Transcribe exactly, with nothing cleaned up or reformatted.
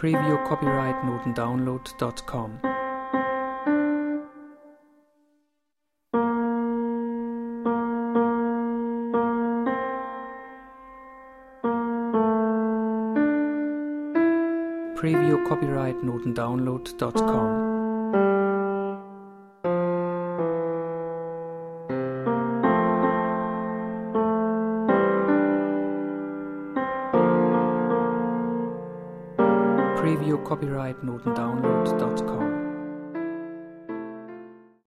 Preview Copyright Notendownload Punkt com. Preview Copyright Notendownload Punkt com. Preview Copyright Notendownload Punkt com.